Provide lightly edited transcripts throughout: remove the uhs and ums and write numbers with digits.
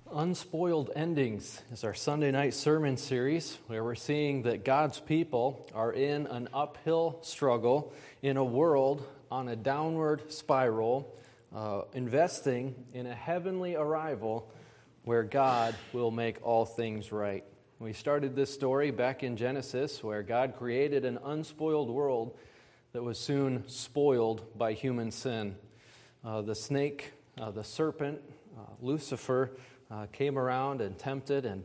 Unspoiled Endings is our Sunday night sermon series where we're seeing that God's people are in an uphill struggle in a world on a downward spiral, investing in a heavenly arrival where God will make all things right. We started this story back in Genesis where God created an unspoiled world that was soon spoiled by human sin. The snake, the serpent, Lucifer, came around and tempted, and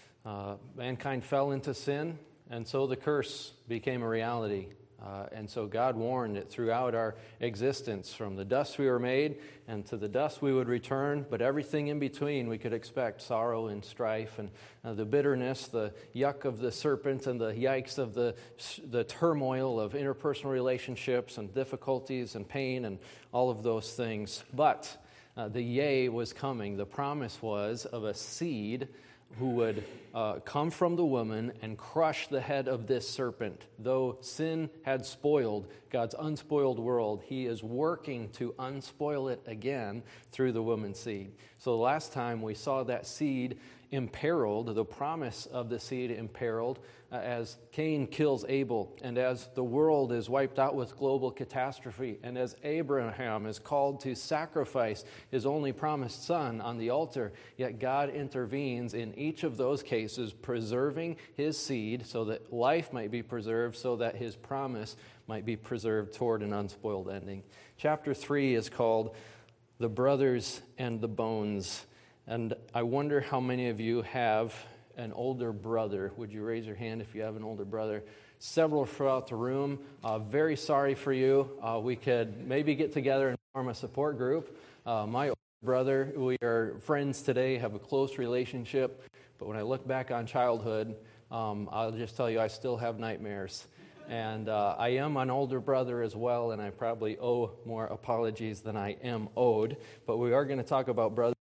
mankind fell into sin, and so the curse became a reality. And so God warned it throughout our existence. From the dust we were made, and to the dust we would return, but everything in between we could expect sorrow and strife, and the bitterness, the yuck of the serpent, and the yikes of the turmoil of interpersonal relationships, and difficulties, and pain, and all of those things. But the yea was coming. The promise was of a seed who would come from the woman and crush the head of this serpent. Though sin had spoiled God's unspoiled world, he is working to unspoil it again through the woman's seed. So the last time we saw that seed imperiled, the promise of the seed imperiled, as Cain kills Abel, and as the world is wiped out with global catastrophe, and as Abraham is called to sacrifice his only promised son on the altar, yet God intervenes in each of those cases, preserving his seed so that life might be preserved, so that his promise might be preserved toward an unspoiled ending. Chapter 3 is called The Brothers and the Bones. And I wonder how many of you have an older brother. Would you raise your hand if you have an older brother? Several throughout the room. Very sorry for you. We could maybe get together and form a support group. My older brother, we are friends today, have a close relationship. But when I look back on childhood, I'll just tell you I still have nightmares. And I am an older brother as well, and I probably owe more apologies than I am owed. But we are going to talk about brothers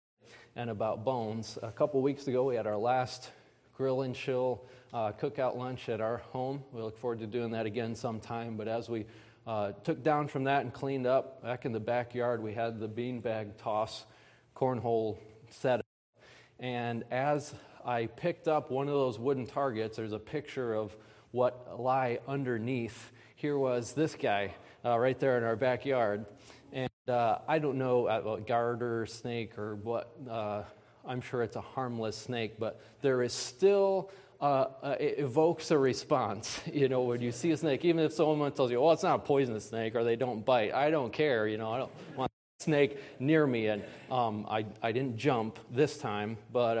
and about bones. A couple weeks ago, we had our last grill and chill cookout lunch at our home. We look forward to doing that again sometime. But as we took down from that and cleaned up, back in the backyard, we had the beanbag toss cornhole set up. And as I picked up one of those wooden targets, there's a picture of what lie underneath. Here was this guy right there in our backyard. And I don't know, a garter snake or what, I'm sure it's a harmless snake, but there is still, it evokes a response, when you see a snake, even if someone tells you, it's not a poisonous snake or they don't bite, I don't care, I don't want a snake near me. And I didn't jump this time, but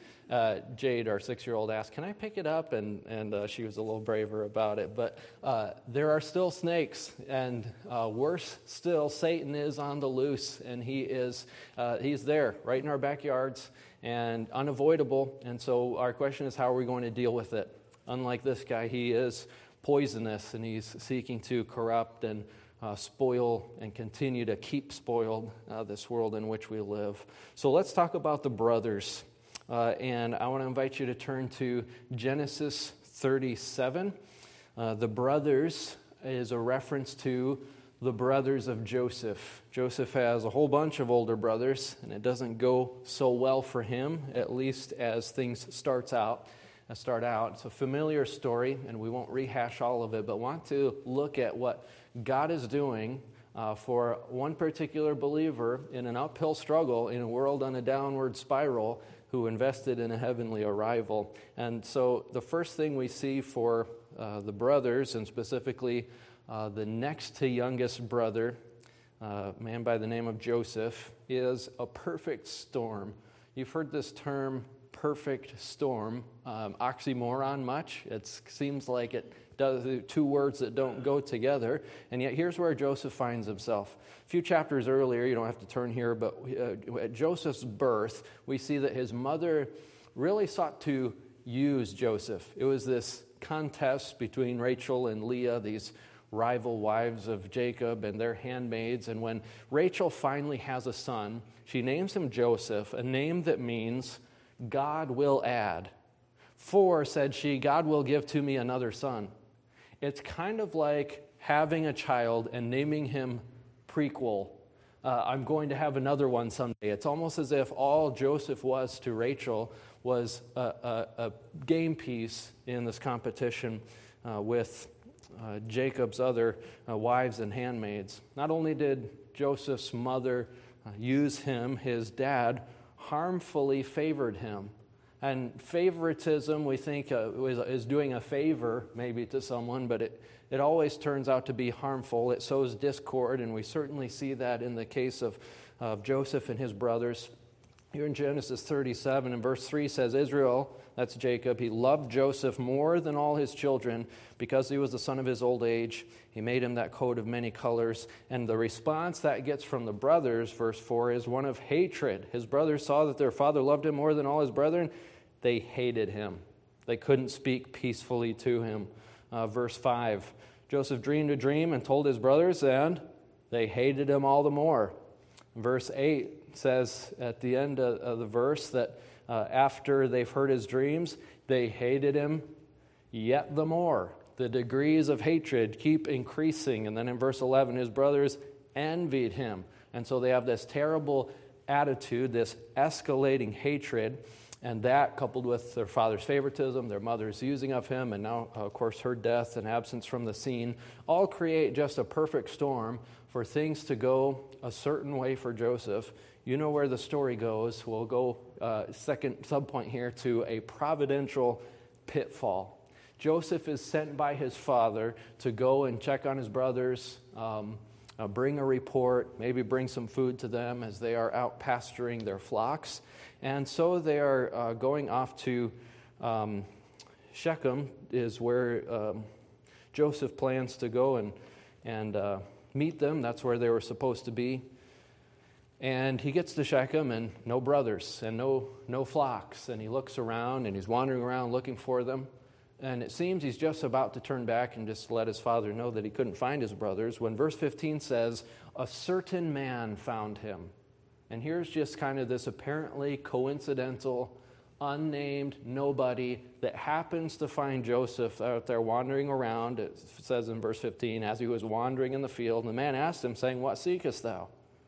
Jade, our 6-year-old, asked, "Can I pick it up?" And she was a little braver about it. But there are still snakes, and worse still, Satan is on the loose, and he's there right in our backyards and unavoidable. And so our question is, how are we going to deal with it? Unlike this guy, he is poisonous, and he's seeking to corrupt and spoil and continue to keep spoiled this world in which we live. So let's talk about the brothers. And I want to invite you to turn to Genesis 37. The brothers is a reference to the brothers of Joseph. Joseph has a whole bunch of older brothers, and it doesn't go so well for him, at least as things start out. It's a familiar story, and we won't rehash all of it, but want to look at what God is doing for one particular believer in an uphill struggle in a world on a downward spiral, who invested in a heavenly arrival. And so the first thing we see for the brothers, and specifically the next to youngest brother, a man by the name of Joseph, is a perfect storm. You've heard this term, perfect storm, oxymoron much. It seems like it does two words that don't go together, and yet here's where Joseph finds himself. A few chapters earlier, you don't have to turn here, but at Joseph's birth, we see that his mother really sought to use Joseph. It was this contest between Rachel and Leah, these rival wives of Jacob and their handmaids, and when Rachel finally has a son, she names him Joseph, a name that means God will add. For, said she, God will give to me another son. It's kind of like having a child and naming him prequel I'm going to have another one someday. It's almost as if all Joseph was to Rachel was a game piece in this competition with Jacob's other wives and handmaids. Not only did Joseph's mother use him, his dad harmfully favored him. And favoritism, we think, is doing a favor maybe to someone, but it always turns out to be harmful. It sows discord, and we certainly see that in the case of Joseph and his brothers. Here in Genesis 37, and verse 3 says, Israel, that's Jacob, he loved Joseph more than all his children because he was the son of his old age. He made him that coat of many colors. And the response that gets from the brothers, verse 4, is one of hatred. His brothers saw that their father loved him more than all his brethren. They hated him. They couldn't speak peacefully to him. Verse 5, Joseph dreamed a dream and told his brothers, and they hated him all the more. Verse 8 says at the end of the verse that after they've heard his dreams, they hated him yet the more. The degrees of hatred keep increasing. And then in verse 11, his brothers envied him. And so they have this terrible attitude, this escalating hatred. And that, coupled with their father's favoritism, their mother's using of him, and now, of course, her death and absence from the scene, all create just a perfect storm for things to go a certain way for Joseph. You know where the story goes. We'll go second subpoint here to a providential pitfall. Joseph is sent by his father to go and check on his brothers, bring a report, maybe bring some food to them as they are out pasturing their flocks. And so they are going off to Shechem, is where Joseph plans to go and meet them. That's where they were supposed to be. And he gets to Shechem and no brothers and no flocks. And he looks around and he's wandering around looking for them. And it seems he's just about to turn back and just let his father know that he couldn't find his brothers when verse 15 says, a certain man found him. And here's just kind of this apparently coincidental, unnamed nobody that happens to find Joseph out there wandering around. It says in verse 15, as he was wandering in the field, and the man asked him, saying, what seekest thou?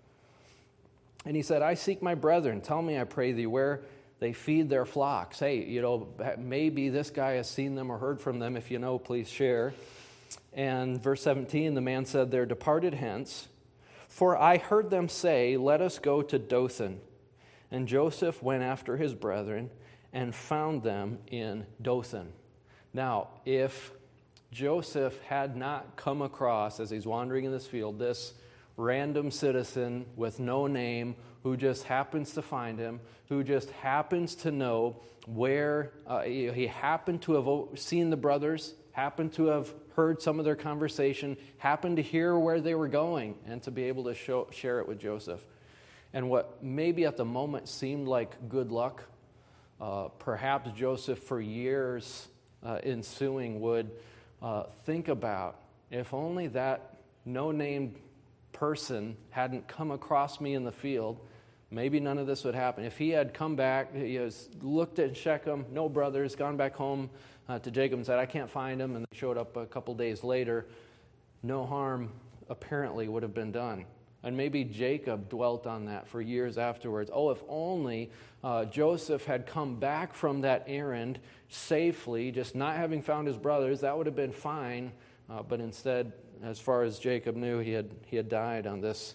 And he said, I seek my brethren. Tell me, I pray thee, where they feed their flocks. Hey, maybe this guy has seen them or heard from them. If you know, please share. And verse 17, the man said, they're departed hence. For I heard them say, let us go to Dothan. And Joseph went after his brethren and found them in Dothan. Now, if Joseph had not come across, as he's wandering in this field, this random citizen with no name who just happens to find him, who just happens to know where he happened to have seen the brothers, happened to have heard some of their conversation, happened to hear where they were going, and to be able to share it with Joseph. And what maybe at the moment seemed like good luck, perhaps Joseph for years ensuing would think about, if only that no-named person hadn't come across me in the field, maybe none of this would happen. If he had come back, he has looked at Shechem, no brothers, gone back home to Jacob and said, I can't find him, and they showed up a couple days later, no harm apparently would have been done. And maybe Jacob dwelt on that for years afterwards. Oh, if only Joseph had come back from that errand safely, just not having found his brothers, that would have been fine. But instead, as far as Jacob knew, he had died on this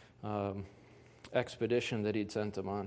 expedition that he'd sent him on.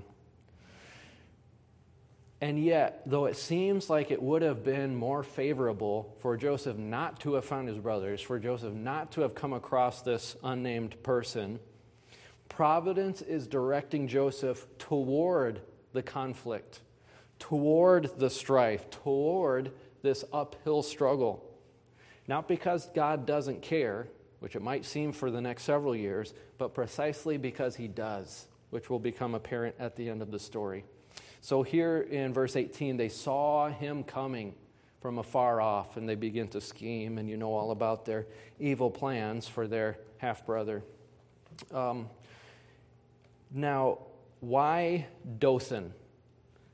And yet, though it seems like it would have been more favorable for Joseph not to have found his brothers, for Joseph not to have come across this unnamed person, providence is directing Joseph toward the conflict, toward the strife, toward this uphill struggle. Not because God doesn't care, which it might seem for the next several years, but precisely because he does, which will become apparent at the end of the story. So here in verse 18, they saw him coming from afar off, and they begin to scheme, and you know all about their evil plans for their half-brother. Now, why Dothan?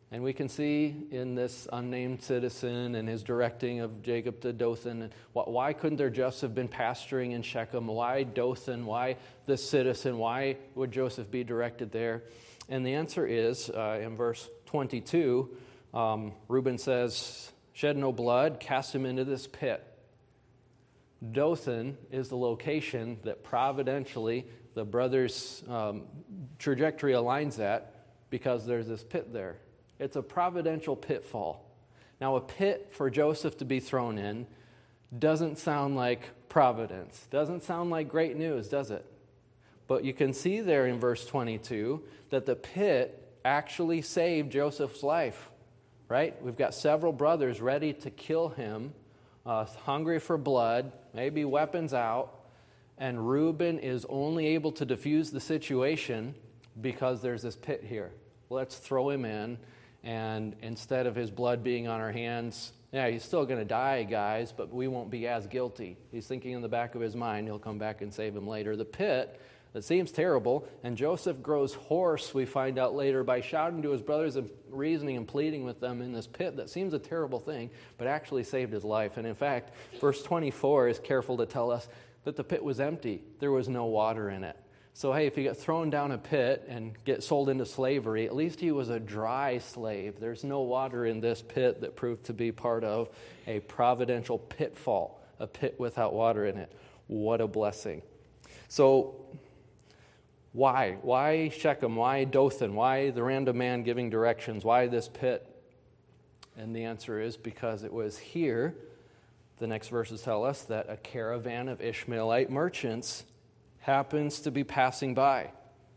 And we can see in this unnamed citizen and his directing of Jacob to Dothan, why couldn't there just have been pasturing in Shechem? Why Dothan? Why this citizen? Why would Joseph be directed there? And the answer is, in verse 22, Reuben says, shed no blood, cast him into this pit. Dothan is the location that providentially the brothers' trajectory aligns at because there's this pit there. It's a providential pitfall. Now, a pit for Joseph to be thrown in doesn't sound like providence. Doesn't sound like great news, does it? But you can see there in verse 22 that the pit actually saved Joseph's life, right? We've got several brothers ready to kill him, hungry for blood, maybe weapons out, and Reuben is only able to defuse the situation because there's this pit here. Let's throw him in. And instead of his blood being on our hands, yeah, he's still going to die, guys, but we won't be as guilty. He's thinking in the back of his mind, he'll come back and save him later. The pit, that seems terrible, and Joseph grows hoarse, we find out later, by shouting to his brothers and reasoning and pleading with them in this pit that seems a terrible thing, but actually saved his life. And in fact, verse 24 is careful to tell us that the pit was empty. There was no water in it. So, hey, if you get thrown down a pit and get sold into slavery, at least he was a dry slave. There's no water in this pit that proved to be part of a providential pitfall, a pit without water in it. What a blessing. So, why? Why Shechem? Why Dothan? Why the random man giving directions? Why this pit? And the answer is because it was here, the next verses tell us, that a caravan of Ishmaelite merchants happens to be passing by.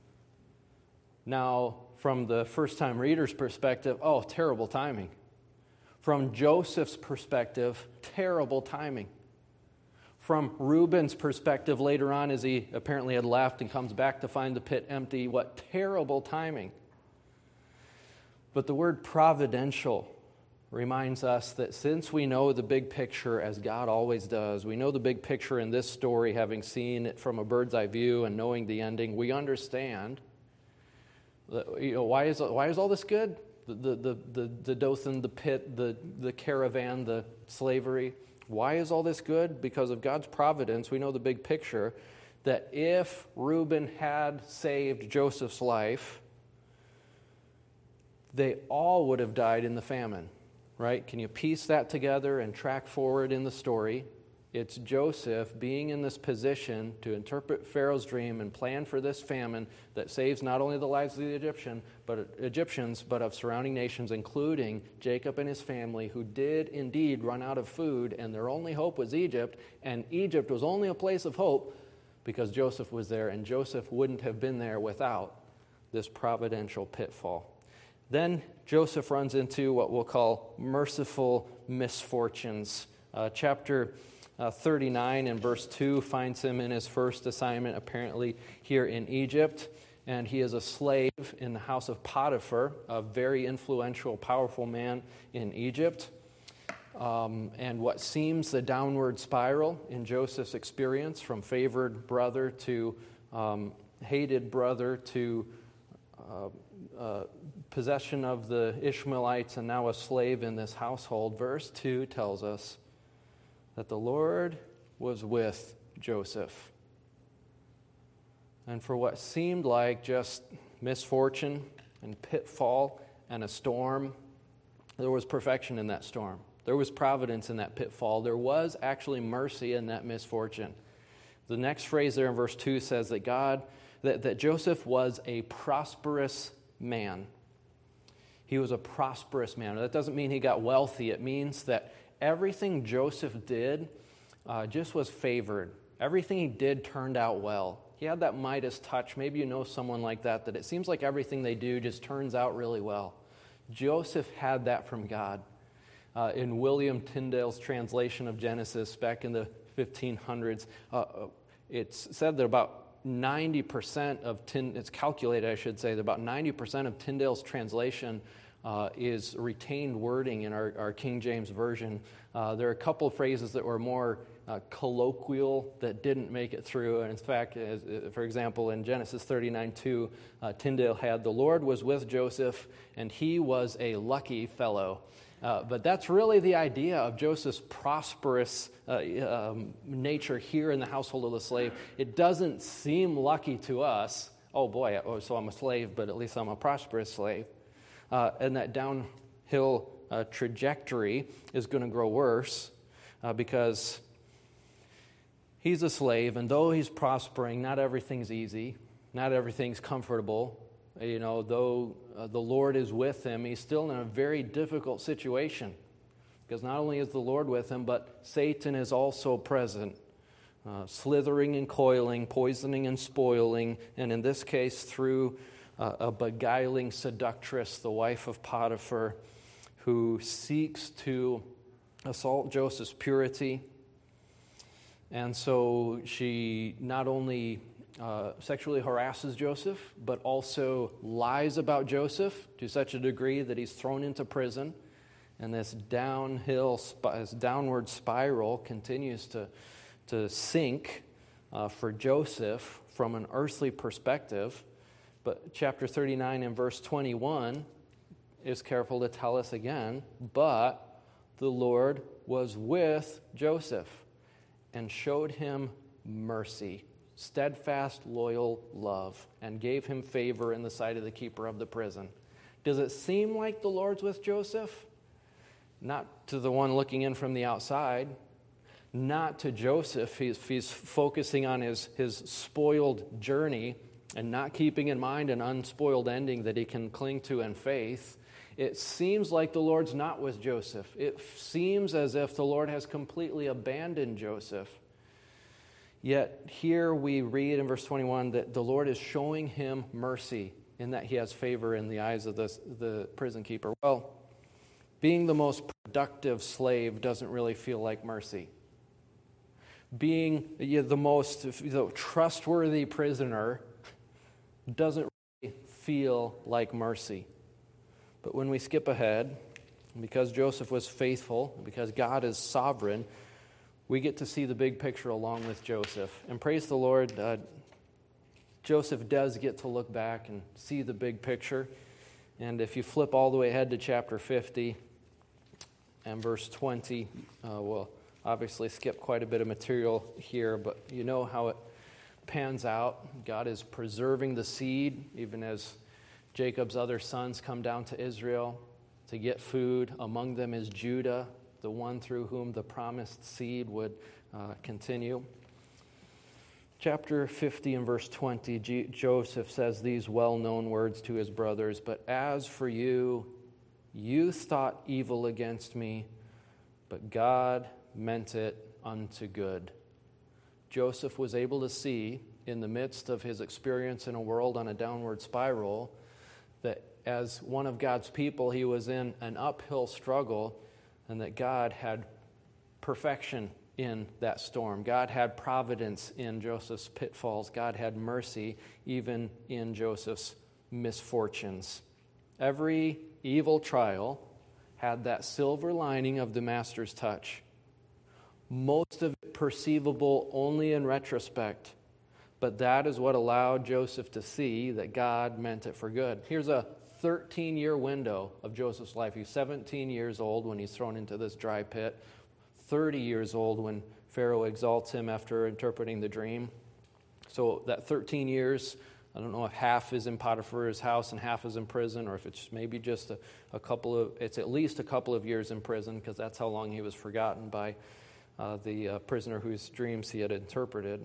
Now, from the first-time reader's perspective, oh, terrible timing. From Joseph's perspective, terrible timing. From Reuben's perspective later on, as he apparently had left and comes back to find the pit empty, what terrible timing. But the word providential reminds us that since we know the big picture, as God always does, we know the big picture in this story, having seen it from a bird's eye view and knowing the ending, we understand that, why is all this good? The Dothan, the pit, the caravan, the slavery. Why is all this good? Because of God's providence, we know the big picture, that if Reuben had saved Joseph's life, they all would have died in the famine. Right? Can you piece that together and track forward in the story? It's Joseph being in this position to interpret Pharaoh's dream and plan for this famine that saves not only the lives of the Egyptians, but of surrounding nations, including Jacob and his family, who did indeed run out of food, and their only hope was Egypt, and Egypt was only a place of hope because Joseph was there, and Joseph wouldn't have been there without this providential pitfall. Then Joseph runs into what we'll call merciful misfortunes. Chapter 39 and verse 2 finds him in his first assignment, apparently here in Egypt. And he is a slave in the house of Potiphar, a very influential, powerful man in Egypt. And what seems the downward spiral in Joseph's experience, from favored brother to hated brother to possession of the Ishmaelites and now a slave in this household. Verse 2 tells us that the Lord was with Joseph. And for what seemed like just misfortune and pitfall and a storm, there was perfection in that storm. There was providence in that pitfall. There was actually mercy in that misfortune. The next phrase there in verse 2 says that Joseph was a prosperous man. He was a prosperous man. That doesn't mean he got wealthy. It means that everything Joseph did just was favored. Everything he did turned out well. He had that Midas touch. Maybe you know someone like that it seems like everything they do just turns out really well. Joseph had that from God. In William Tyndale's translation of Genesis back in the 1500s, it's said that about 90% of it's calculated, I should say, that about 90% of Tyndale's translation is retained wording in our King James Version. There are a couple of phrases that were more colloquial that didn't make it through. And in fact, for example, in Genesis 39:2, Tyndale had, "The Lord was with Joseph, and he was a lucky fellow." But that's really the idea of Joseph's prosperous nature here in the household of the slave. It doesn't seem lucky to us. Oh boy, so I'm a slave, but at least I'm a prosperous slave. And that downhill trajectory is going to grow worse because he's a slave, and though he's prospering, not everything's easy, not everything's comfortable. Though the Lord is with him, he's still in a very difficult situation because not only is the Lord with him, but Satan is also present, slithering and coiling, poisoning and spoiling, and in this case through a beguiling seductress, the wife of Potiphar, who seeks to assault Joseph's purity. And so she not only sexually harasses Joseph, but also lies about Joseph to such a degree that he's thrown into prison. And this downward spiral continues to sink for Joseph from an earthly perspective. But chapter 39 and verse 21 is careful to tell us again, "But the Lord was with Joseph and showed him mercy, steadfast, loyal love, and gave him favor in the sight of the keeper of the prison." Does it seem like the Lord's with Joseph? Not to the one looking in from the outside. Not to Joseph. He's focusing on his spoiled journey and not keeping in mind an unspoiled ending that he can cling to in faith. It seems like the Lord's not with Joseph. It seems as if the Lord has completely abandoned Joseph. Yet here we read in verse 21 that the Lord is showing him mercy in that he has favor in the eyes of the prison keeper. Well, being the most productive slave doesn't really feel like mercy. Being the most trustworthy prisoner doesn't really feel like mercy. But when we skip ahead, because Joseph was faithful, because God is sovereign, we get to see the big picture along with Joseph. And praise the Lord, Joseph does get to look back and see the big picture. And if you flip all the way ahead to chapter 50 and verse 20, we'll obviously skip quite a bit of material here, but you know how it pans out. God is preserving the seed, even as Jacob's other sons come down to Israel to get food. Among them is Judah, the one through whom the promised seed would continue. Chapter 50 and verse 20, Joseph says these well-known words to his brothers, "But as for you, you thought evil against me, but God meant it unto good." Joseph was able to see, in the midst of his experience in a world on a downward spiral, that as one of God's people, he was in an uphill struggle, and that God had perfection in that storm. God had providence in Joseph's pitfalls. God had mercy even in Joseph's misfortunes. Every evil trial had that silver lining of the master's touch. Most of it perceivable only in retrospect. But that is what allowed Joseph to see that God meant it for good. Here's a 13-year window of Joseph's life. He's 17 years old when he's thrown into this dry pit. 30 years old when Pharaoh exalts him after interpreting the dream. So that 13 years, I don't know if half is in Potiphar's house and half is in prison, or if it's maybe just it's at least a couple of years in prison, because that's how long he was forgotten by the prisoner whose dreams he had interpreted.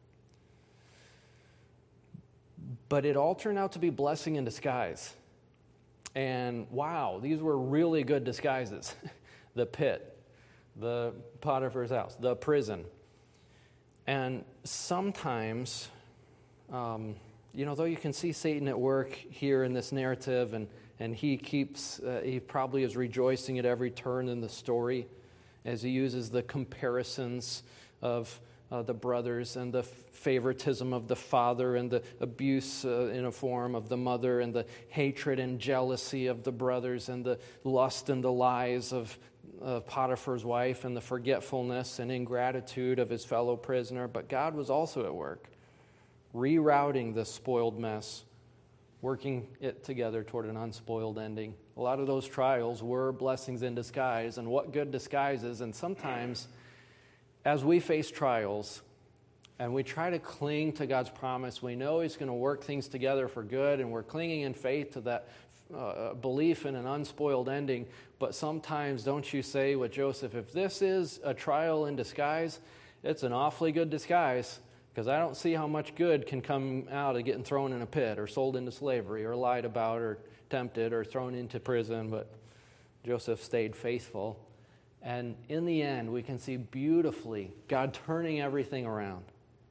But it all turned out to be blessing in disguise. And wow, these were really good disguises. The pit, the Potiphar's house, the prison. And sometimes, though you can see Satan at work here in this narrative, and he probably is rejoicing at every turn in the story as he uses the comparisons of the brothers, and the favoritism of the father, and the abuse in a form of the mother, and the hatred and jealousy of the brothers, and the lust and the lies of Potiphar's wife, and the forgetfulness and ingratitude of his fellow prisoner. But God was also at work, rerouting this spoiled mess, working it together toward an unspoiled ending. A lot of those trials were blessings in disguise, and what good disguises. And sometimes, as we face trials and we try to cling to God's promise, we know He's going to work things together for good, and we're clinging in faith to that belief in an unspoiled ending. But sometimes, don't you say with Joseph, if this is a trial in disguise, it's an awfully good disguise, because I don't see how much good can come out of getting thrown in a pit or sold into slavery or lied about or tempted or thrown into prison. But Joseph stayed faithful. And in the end, we can see beautifully God turning everything around.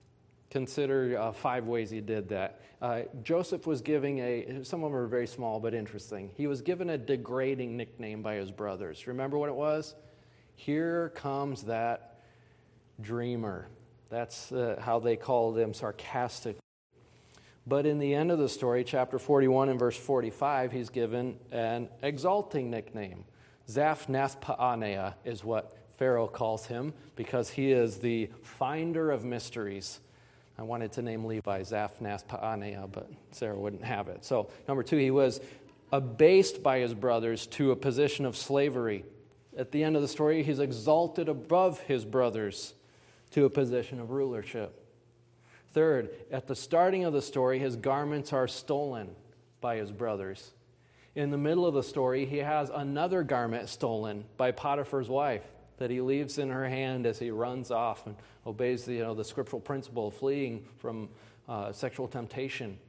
Consider 5 ways He did that. Joseph was giving some of them are very small but interesting. He was given a degrading nickname by his brothers. Remember what it was? Here comes that dreamer. That's how they called him sarcastically. But in the end of the story, chapter 41 and verse 45, he's given an exalting nickname. Zaphnath-Paaneah is what Pharaoh calls him, because he is the finder of mysteries. I wanted to name Levi Zaphnath-Paaneah, but Sarah wouldn't have it. So, number 2, he was abased by his brothers to a position of slavery. At the end of the story, he's exalted above his brothers to a position of rulership. 3rd, at the starting of the story, his garments are stolen by his brothers. In the middle of the story, he has another garment stolen by Potiphar's wife that he leaves in her hand as he runs off and obeys the scriptural principle of fleeing from sexual temptation.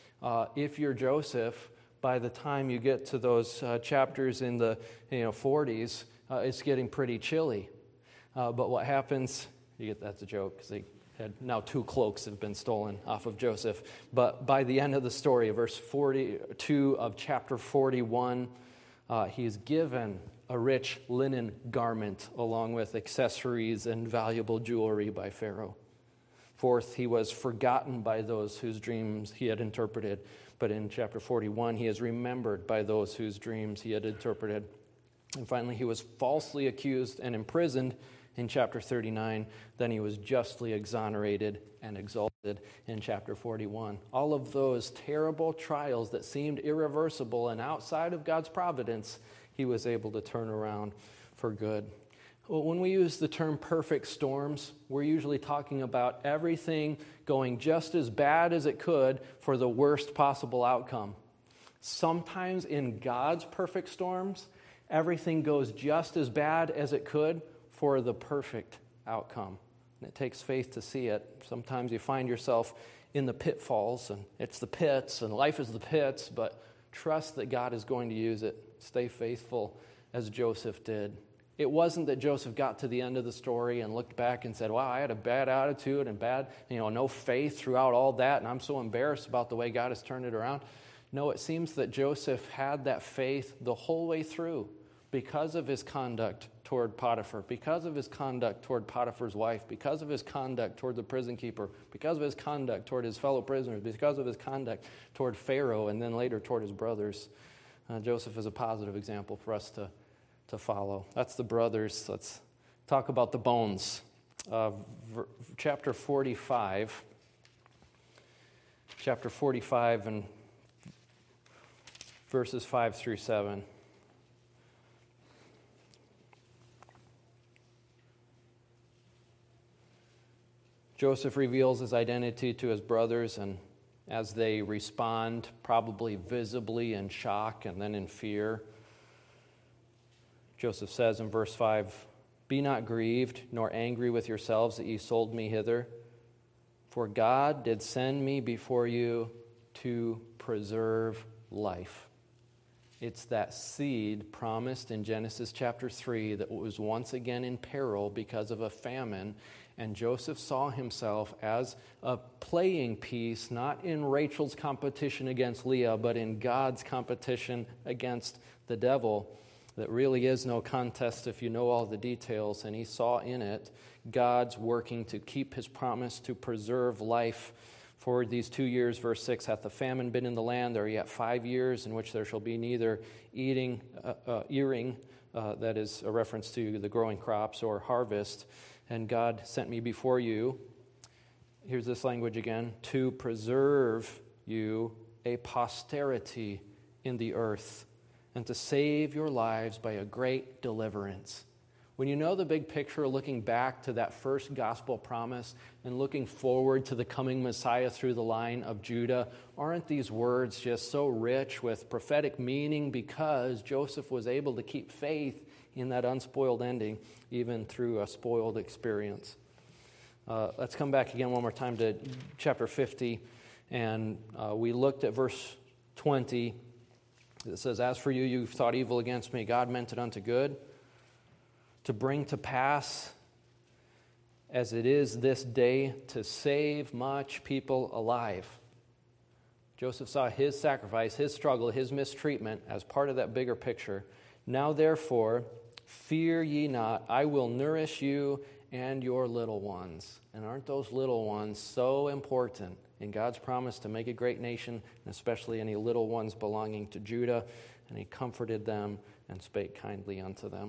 If you're Joseph, by the time you get to those chapters in the 40s, it's getting pretty chilly. But what happens? That's a joke, because now 2 cloaks have been stolen off of Joseph. But by the end of the story, verse 42 of chapter 41, he's given a rich linen garment along with accessories and valuable jewelry by Pharaoh. 4th, he was forgotten by those whose dreams he had interpreted. But in chapter 41, he is remembered by those whose dreams he had interpreted. And finally, he was falsely accused and imprisoned in chapter 39. Then he was justly exonerated and exalted in chapter 41. All of those terrible trials that seemed irreversible and outside of God's providence, he was able to turn around for good. Well, when we use the term perfect storms, we're usually talking about everything going just as bad as it could for the worst possible outcome. Sometimes in God's perfect storms, everything goes just as bad as it could for the perfect outcome. And it takes faith to see it. Sometimes you find yourself in the pitfalls, and it's the pits, and life is the pits, but trust that God is going to use it. Stay faithful as Joseph did. It wasn't that Joseph got to the end of the story and looked back and said, wow, I had a bad attitude and no faith throughout all that, and I'm so embarrassed about the way God has turned it around. No, it seems that Joseph had that faith the whole way through because of his conduct toward Potiphar, because of his conduct toward Potiphar's wife, because of his conduct toward the prison keeper, because of his conduct toward his fellow prisoners, because of his conduct toward Pharaoh, and then later toward his brothers. Joseph is a positive example for us to follow. That's the brothers. Let's talk about the bones. Chapter 45. Chapter 45 and verses 5 through 7. Joseph reveals his identity to his brothers, and as they respond, probably visibly in shock and then in fear, Joseph says in verse 5, "Be not grieved, nor angry with yourselves that ye sold me hither, for God did send me before you to preserve life." It's that seed promised in Genesis chapter 3 that was once again in peril because of a famine. And Joseph saw himself as a playing piece, not in Rachel's competition against Leah, but in God's competition against the devil. That really is no contest if you know all the details. And he saw in it God's working to keep his promise to preserve life for these 2 years. Verse 6, hath the famine been in the land? There are yet 5 years in which there shall be neither earing, that is a reference to the growing crops, or harvest. And God sent me before you, here's this language again, to preserve you a posterity in the earth, and to save your lives by a great deliverance. When you know the big picture, looking back to that first gospel promise and looking forward to the coming Messiah through the line of Judah, aren't these words just so rich with prophetic meaning, because Joseph was able to keep faith in that unspoiled ending, even through a spoiled experience? Let's come back again one more time to chapter 50, and we looked at verse 20. It says, as for you, you've thought evil against me. God meant it unto good, to bring to pass, as it is this day, to save much people alive. Joseph saw his sacrifice, his struggle, his mistreatment as part of that bigger picture. Now therefore, fear ye not, I will nourish you and your little ones. And aren't those little ones so important in God's promise to make a great nation, and especially any little ones belonging to Judah? And he comforted them and spake kindly unto them.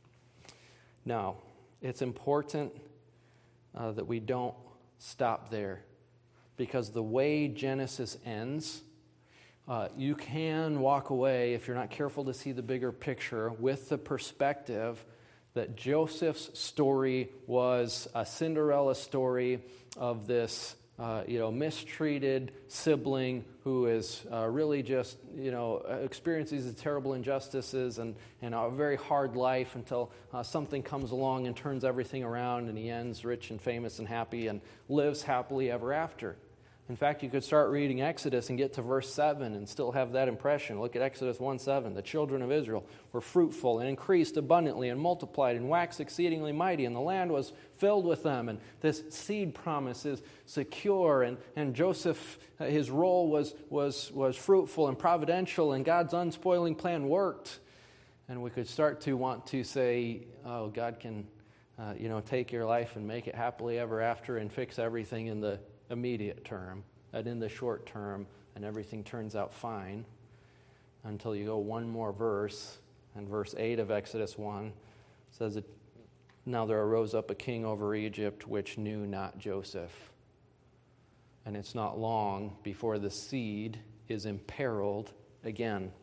Now, it's important that we don't stop there, because the way Genesis ends, you can walk away, if you're not careful to see the bigger picture, with the perspective that Joseph's story was a Cinderella story of this mistreated sibling who is really just, experiences these terrible injustices and a very hard life until something comes along and turns everything around, and he ends rich and famous and happy and lives happily ever after. In fact, you could start reading Exodus and get to verse 7 and still have that impression. Look at Exodus 1:7. The children of Israel were fruitful and increased abundantly and multiplied and waxed exceedingly mighty, and the land was filled with them. And this seed promise is secure, and Joseph, his role was fruitful and providential, and God's unspoiling plan worked. And we could start to want to say, oh, God can take your life and make it happily ever after and fix everything in the immediate term, and in the short term, and everything turns out fine, until you go one more verse, and verse 8 of Exodus 1 says that now there arose up a king over Egypt which knew not Joseph. And it's not long before the seed is imperiled again.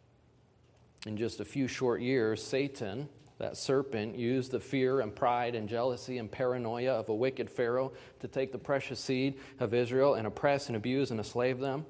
In just a few short years, Satan, that serpent, used the fear and pride and jealousy and paranoia of a wicked Pharaoh to take the precious seed of Israel and oppress and abuse and enslave them.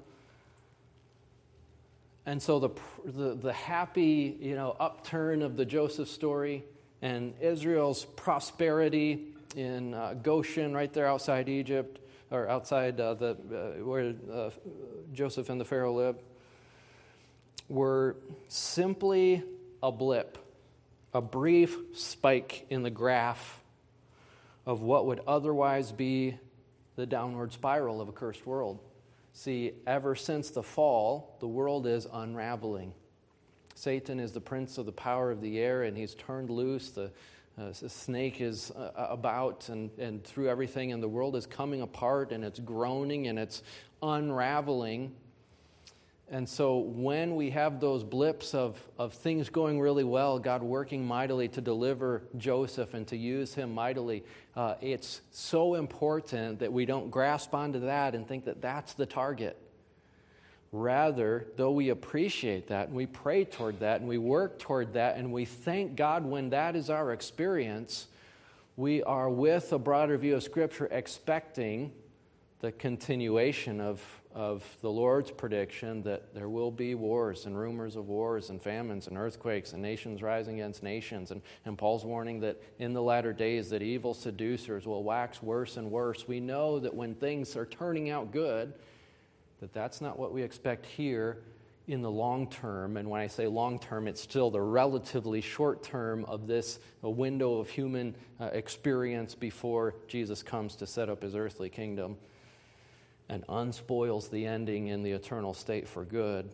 And so the happy, upturn of the Joseph story and Israel's prosperity in Goshen, right there outside Egypt, or outside where Joseph and the Pharaoh lived, were simply a blip. A brief spike in the graph of what would otherwise be the downward spiral of a cursed world. See, ever since the fall, the world is unraveling. Satan is the prince of the power of the air, and he's turned loose. The snake is about and through everything, and the world is coming apart, and it's groaning, and it's unraveling. And so when we have those blips of things going really well, God working mightily to deliver Joseph and to use him mightily, it's so important that we don't grasp onto that and think that that's the target. Rather, though we appreciate that and we pray toward that and we work toward that and we thank God when that is our experience, we are, with a broader view of Scripture, expecting the continuation of the Lord's prediction that there will be wars and rumors of wars and famines and earthquakes and nations rising against nations. And Paul's warning that in the latter days that evil seducers will wax worse and worse. We know that when things are turning out good, that's not what we expect here in the long term. And when I say long term, it's still the relatively short term of this window of human experience before Jesus comes to set up his earthly kingdom and unspoils the ending in the eternal state for good.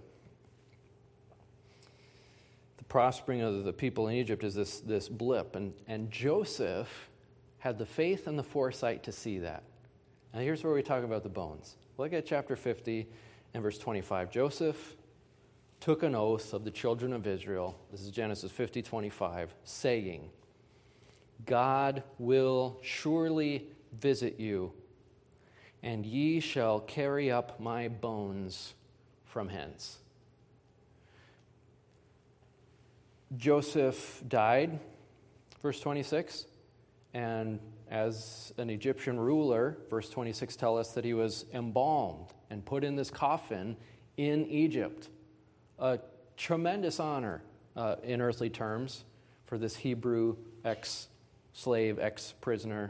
The prospering of the people in Egypt is this blip. And Joseph had the faith and the foresight to see that. And here's where we talk about the bones. Look at chapter 50 and verse 25. Joseph took an oath of the children of Israel, this is Genesis 50:25, saying, God will surely visit you, and ye shall carry up my bones from hence. Joseph died, verse 26, and as an Egyptian ruler, verse 26 tells us that he was embalmed and put in this coffin in Egypt. A tremendous honor in earthly terms for this Hebrew ex-slave, ex-prisoner.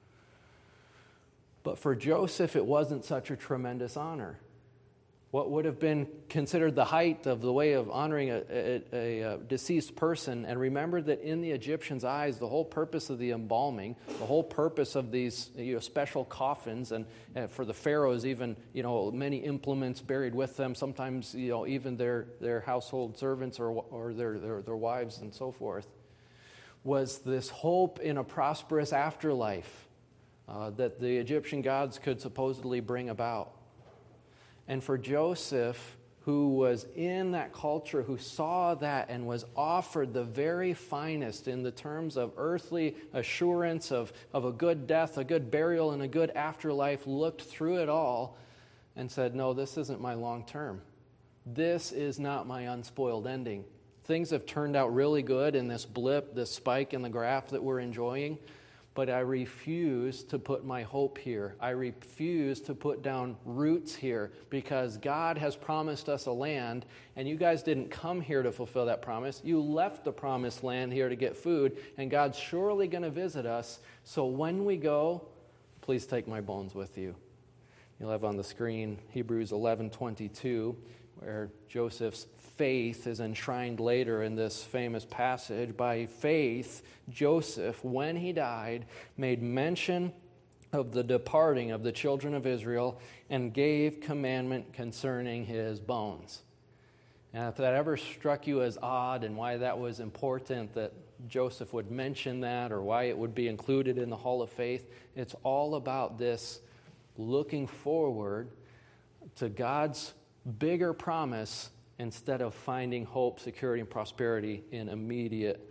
But for Joseph, it wasn't such a tremendous honor. What would have been considered the height of the way of honoring a deceased person, and remember that in the Egyptians' eyes, the whole purpose of the embalming, the whole purpose of these special coffins, and for the pharaohs, even many implements buried with them, sometimes even their household servants or their wives and so forth, was this hope in a prosperous afterlife that the Egyptian gods could supposedly bring about. And for Joseph, who was in that culture, who saw that and was offered the very finest in the terms of earthly assurance of a good death, a good burial, and a good afterlife, looked through it all and said, no, this isn't my long term. This is not my unspoiled ending. Things have turned out really good in this blip, this spike in the graph that we're enjoying, but I refuse to put my hope here. I refuse to put down roots here because God has promised us a land, and you guys didn't come here to fulfill that promise. You left the promised land here to get food, and God's surely going to visit us. So when we go, please take my bones with you. You'll have on the screen Hebrews 11:22, where Joseph's faith is enshrined later in this famous passage. By faith, Joseph, when he died, made mention of the departing of the children of Israel and gave commandment concerning his bones. And if that ever struck you as odd and why that was important that Joseph would mention that or why it would be included in the Hall of Faith, it's all about this looking forward to God's bigger promise instead of finding hope, security, and prosperity in immediate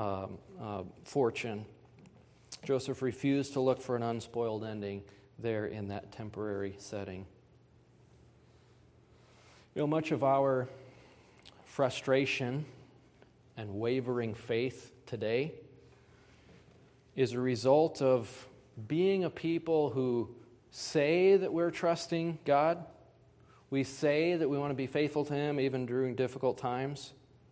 fortune. Joseph refused to look for an unspoiled ending there in that temporary setting. Much of our frustration and wavering faith today is a result of being a people who say that we're trusting God. We say that we want to be faithful to Him even during difficult times.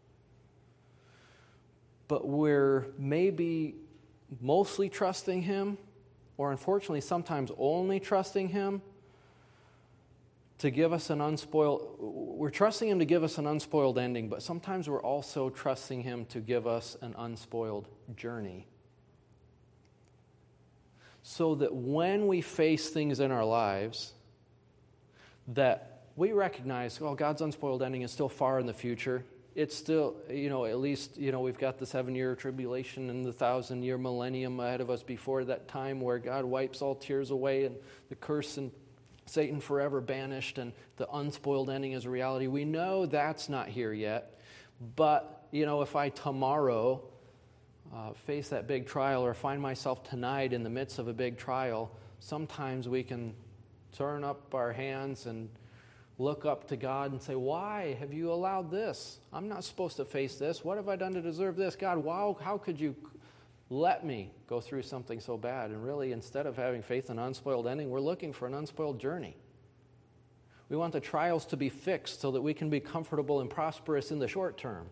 But we're maybe mostly trusting Him, or unfortunately sometimes only trusting Him to give us an unspoiled... We're trusting Him to give us an unspoiled ending, but sometimes we're also trusting Him to give us an unspoiled journey. So that when we face things in our lives that we recognize, God's unspoiled ending is still far in the future. It's still, at least, we've got the 7-year tribulation and the 1,000-year millennium ahead of us before that time where God wipes all tears away and the curse and Satan forever banished and the unspoiled ending is a reality. We know that's not here yet. But, if I tomorrow face that big trial or find myself tonight in the midst of a big trial, sometimes we can turn up our hands and look up to God and say, why have you allowed this? I'm not supposed to face this. What have I done to deserve this? God, wow, how could you let me go through something so bad? And really, instead of having faith in an unspoiled ending, we're looking for an unspoiled journey. We want the trials to be fixed so that we can be comfortable and prosperous in the short term.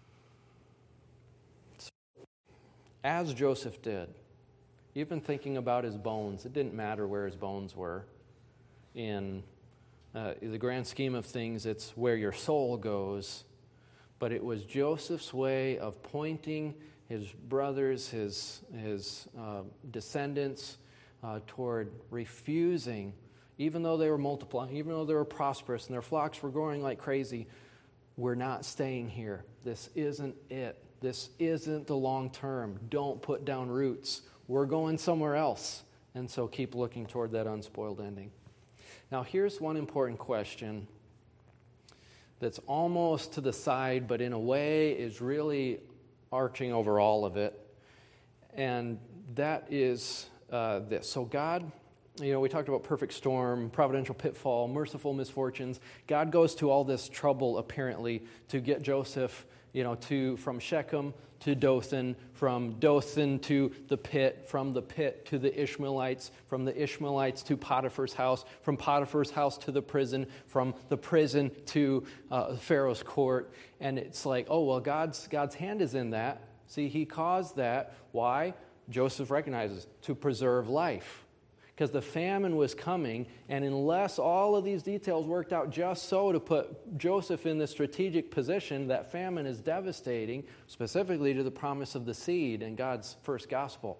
So, as Joseph did, even thinking about his bones, it didn't matter where his bones were. In the grand scheme of things, it's where your soul goes. But it was Joseph's way of pointing his brothers, his descendants, toward refusing, even though they were multiplying, even though they were prosperous and their flocks were growing like crazy, we're not staying here. This isn't it. This isn't the long term. Don't put down roots. we're going somewhere else. And so keep looking toward that unspoiled ending. Now, here's one important question that's almost to the side, but in a way is really arching over all of it. And that is this. So God, we talked about perfect storm, providential pitfall, merciful misfortunes. God goes to all this trouble, apparently, to get Joseph, from Shechem to Dothan, from Dothan to the pit, from the pit to the Ishmaelites, from the Ishmaelites to Potiphar's house, from Potiphar's house to the prison, from the prison to Pharaoh's court. And it's like, oh, well, God's hand is in that. See, he caused that. Why? Joseph recognizes, to preserve life. Because the famine was coming, and unless all of these details worked out just so to put Joseph in the strategic position, that famine is devastating, specifically to the promise of the seed in God's first gospel.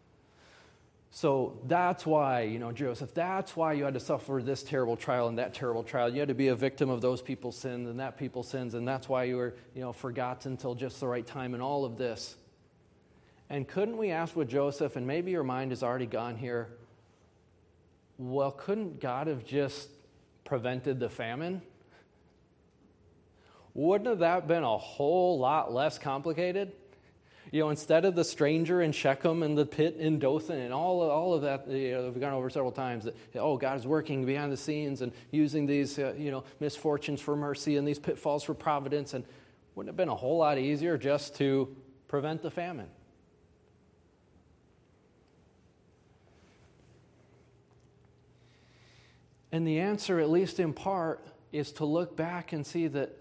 So that's why, Joseph, that's why you had to suffer this terrible trial and that terrible trial. You had to be a victim of those people's sins and that people's sins, and that's why you were, forgotten until just the right time and all of this. And couldn't we ask with Joseph, and maybe your mind has already gone here, well, couldn't God have just prevented the famine? Wouldn't have that been a whole lot less complicated? Instead of the stranger in Shechem and the pit in Dothan and all of that, we've gone over several times, that, God is working behind the scenes and using these, misfortunes for mercy and these pitfalls for providence. And wouldn't it have been a whole lot easier just to prevent the famine? And the answer, at least in part, is to look back and see that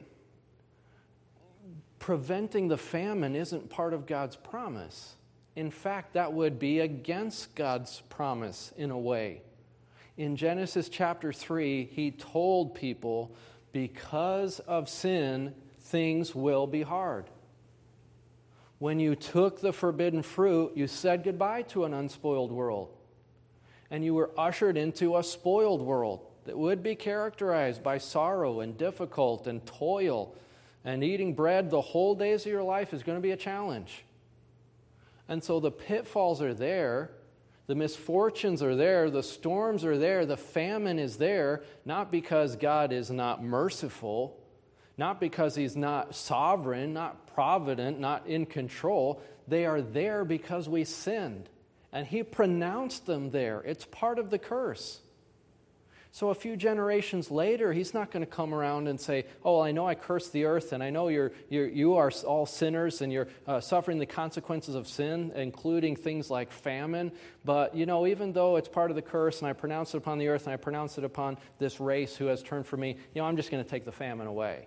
preventing the famine isn't part of God's promise. In fact, that would be against God's promise in a way. In Genesis chapter 3, he told people, because of sin, things will be hard. When you took the forbidden fruit, you said goodbye to an unspoiled world. And you were ushered into a spoiled world that would be characterized by sorrow and difficult and toil. And eating bread the whole days of your life is going to be a challenge. And so the pitfalls are there, the misfortunes are there, the storms are there, the famine is there, not because God is not merciful, not because he's not sovereign, not provident, not in control. They are there because we sinned. And he pronounced them there. It's part of the curse. So a few generations later, he's not going to come around and say, oh, I know I cursed the earth, and I know you are all sinners, and you're suffering the consequences of sin, including things like famine. But, even though it's part of the curse, and I pronounce it upon the earth, and I pronounce it upon this race who has turned from me, I'm just going to take the famine away.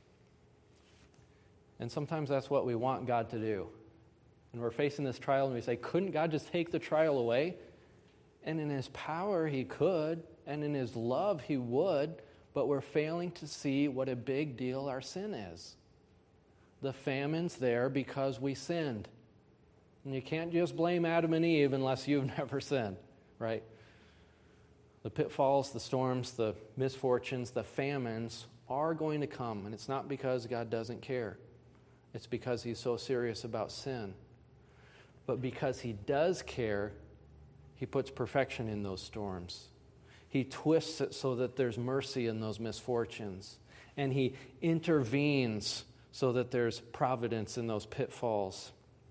And sometimes that's what we want God to do. And we're facing this trial, and we say, couldn't God just take the trial away? And in his power, he could, and in his love, he would, but we're failing to see what a big deal our sin is. The famine's there because we sinned. And you can't just blame Adam and Eve unless you've never sinned, right? The pitfalls, the storms, the misfortunes, the famines are going to come, and it's not because God doesn't care. It's because he's so serious about sin. But because he does care, he puts perfection in those storms. He twists it so that there's mercy in those misfortunes. And he intervenes so that there's providence in those pitfalls.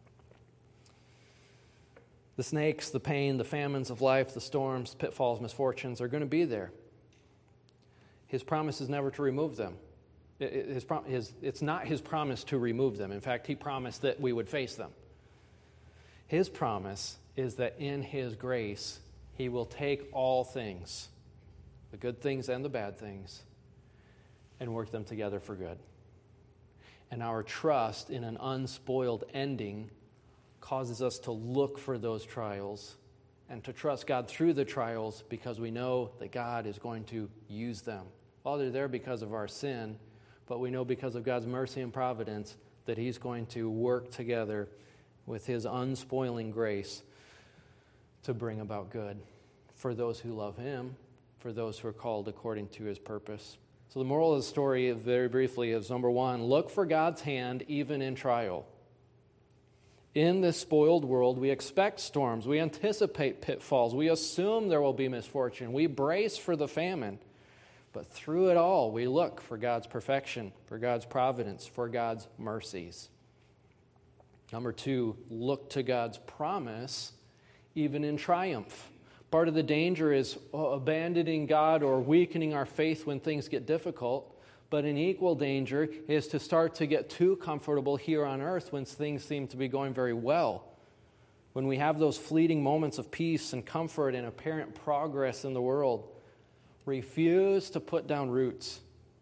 The snakes, the pain, the famines of life, the storms, pitfalls, misfortunes are going to be there. His promise is never to remove them. It's not his promise to remove them. In fact, he promised that we would face them. His promise is that in his grace, he will take all things, the good things and the bad things, and work them together for good. And our trust in an unspoiled ending causes us to look for those trials and to trust God through the trials because we know that God is going to use them. Well, they're there because of our sin, but we know because of God's mercy and providence that he's going to work together with his unspoiling grace to bring about good for those who love him, for those who are called according to his purpose. So the moral of the story, very briefly, is number one, look for God's hand even in trial. In this spoiled world, we expect storms. We anticipate pitfalls. We assume there will be misfortune. We brace for the famine. But through it all, we look for God's perfection, for God's providence, for God's mercies. Number 2, look to God's promise, even in triumph. Part of the danger is abandoning God or weakening our faith when things get difficult. But an equal danger is to start to get too comfortable here on earth when things seem to be going very well. When we have those fleeting moments of peace and comfort and apparent progress in the world, refuse to put down roots.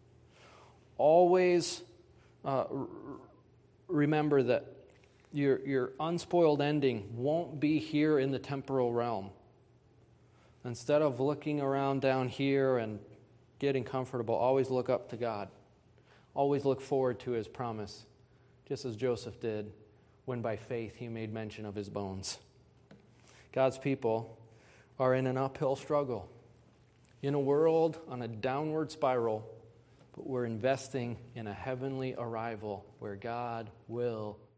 Always remember that your unspoiled ending won't be here in the temporal realm. Instead of looking around down here and getting comfortable, always look up to God. Always look forward to His promise, just as Joseph did when by faith he made mention of his bones. God's people are in an uphill struggle, in a world on a downward spiral, but we're investing in a heavenly arrival where God will